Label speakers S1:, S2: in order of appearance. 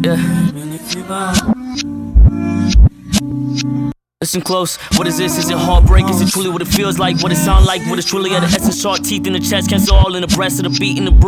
S1: Listen close, what is this? Is it heartbreak? Is it truly what it feels like? What it sound like? What is truly at the essence? Sharp teeth in the chest, cancer all in the breast of the beat in the bruise.